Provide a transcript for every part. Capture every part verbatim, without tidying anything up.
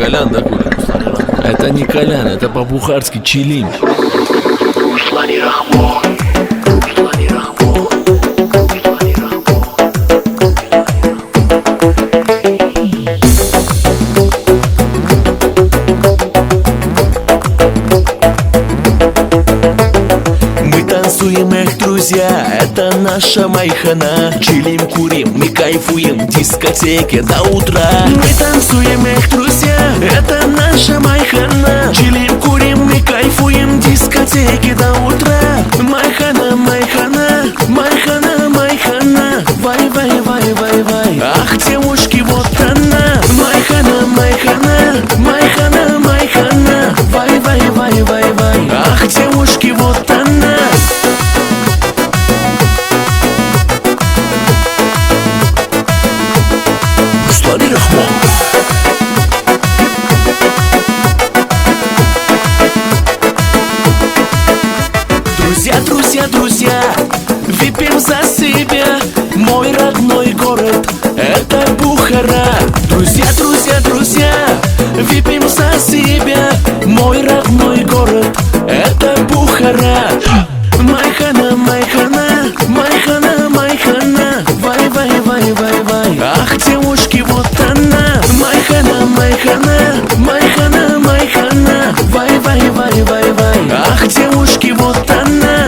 кальян, да, курим? Это не кальян, это по-бухарски чилим. Танцуем, эх, друзья, это наша майхана. Чилим, курим, мы кайфуем, дискотеки до утра. Мы танцуем, эх, друзья, это наша майхана. Чилим, курим, мы кайфуем, дискотеки до утра. Майхана, майхана, майхана, майхана. Вай, вай, вай, вай, вай. Ах, девушки, вот она. Майхана, майхана, майхана, майхана. Вай, вай, вай, вай, вай. Ах, девушки, вот она. Друзья, друзья, друзья, выпьем за себя. Мой родной город — это Бухара. Друзья, друзья, друзья, выпьем за себя. Мой родной город — это Бухара. Майхана, майхана, майхана, майхана. Вай, вай, вай, вай, вай. Ах, девушки, вот она. Майхана, майхана, майхана, майхана. Вай, вай, вай, вай, вай. Ах, девушки, вот она.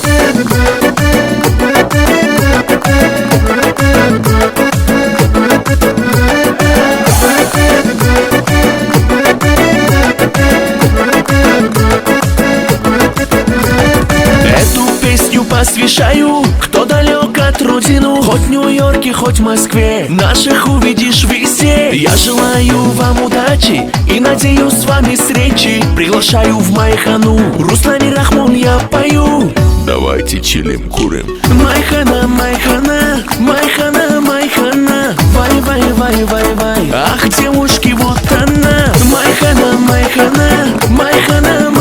Эту песню посвящаю, кто далек от родину. Хоть в Нью-Йорке, хоть в Москве, наших увидишь везде. Я желаю вам удачи и надеюсь с вами встречи. Приглашаю в майхану, Руслан Рахмон я пою. Давайте чилим, курим. Майхана, майхана, майхана, майхана. Вай, вай, вай, вай, вай. Ах, девушки, вот она. Майхана, майхана, майхана,